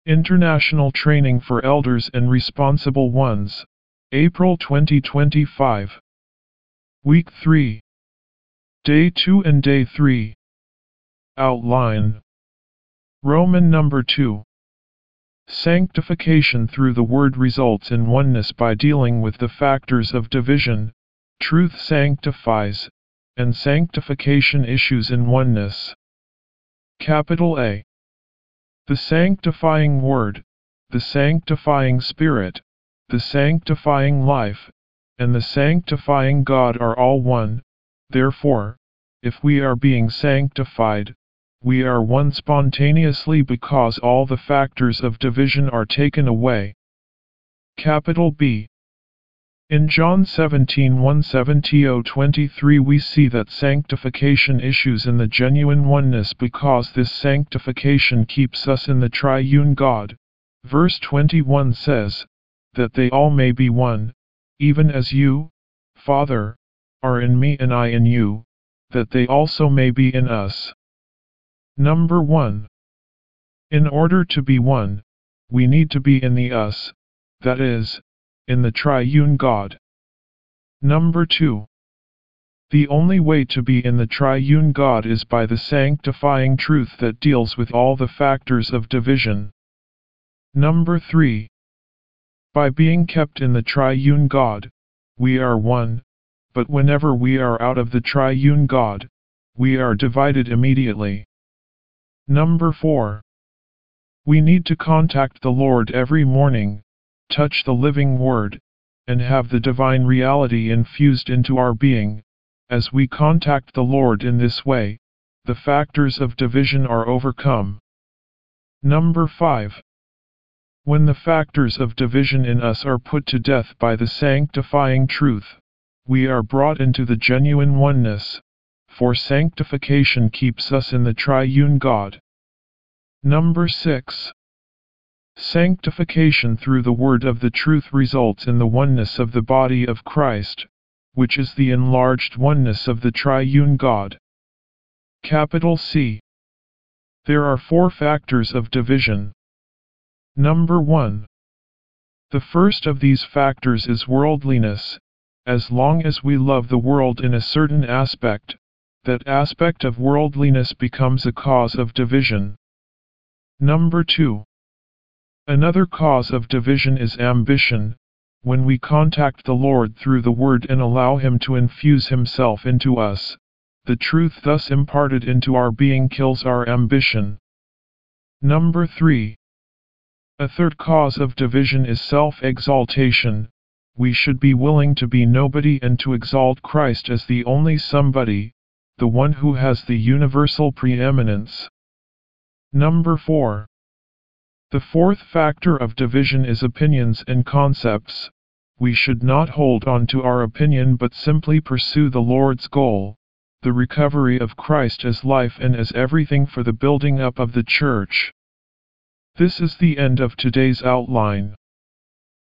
International Training for Elders and Responsible Ones, April 2025. Week 3. Day 2 and Day 3. Outline. Roman number 2. Sanctification through the Word results in oneness by dealing with the factors of division, truth sanctifies, and sanctification issues in oneness. Capital A. The sanctifying Word, the sanctifying Spirit, the sanctifying life, and the sanctifying God are all one. Therefore, if we are being sanctified, we are one spontaneously because all the factors of division are taken away. Capital B. In John 17:1-17-23 we see that sanctification issues in the genuine oneness because this sanctification keeps us in the triune God. Verse 21 says, that they all may be one, even as you, Father, are in me and I in you, that they also may be in us. Number 1. In order to be one, we need to be in the us, that is, in the triune God. Number 2. The only way to be in the triune God is by the sanctifying truth that deals with all the factors of division. Number 3. By being kept in the triune God, we are one, but whenever we are out of the triune God, we are divided immediately. Number 4. We need to contact the Lord every morning, touch the living Word, and have the divine reality infused into our being. As we contact the Lord in this way, the factors of division are overcome. Number 5. When the factors of division in us are put to death by the sanctifying truth, we are brought into the genuine oneness, for sanctification keeps us in the triune God. Number 6. Sanctification through the word of the truth results in the oneness of the body of Christ, which is the enlarged oneness of the triune God. Capital C. There are 4 factors of division. Number 1. The first of these factors is worldliness. As long as we love the world in a certain aspect, that aspect of worldliness becomes a cause of division. Number 2. Another cause of division is ambition. When we contact the Lord through the Word and allow Him to infuse Himself into us, the truth thus imparted into our being kills our ambition. Number 3. A third cause of division is self-exaltation. We should be willing to be nobody and to exalt Christ as the only somebody, the one who has the universal preeminence. Number 4. The fourth factor of division is opinions and concepts. We should not hold on to our opinion but simply pursue the Lord's goal, the recovery of Christ as life and as everything for the building up of the church. This is the end of today's outline.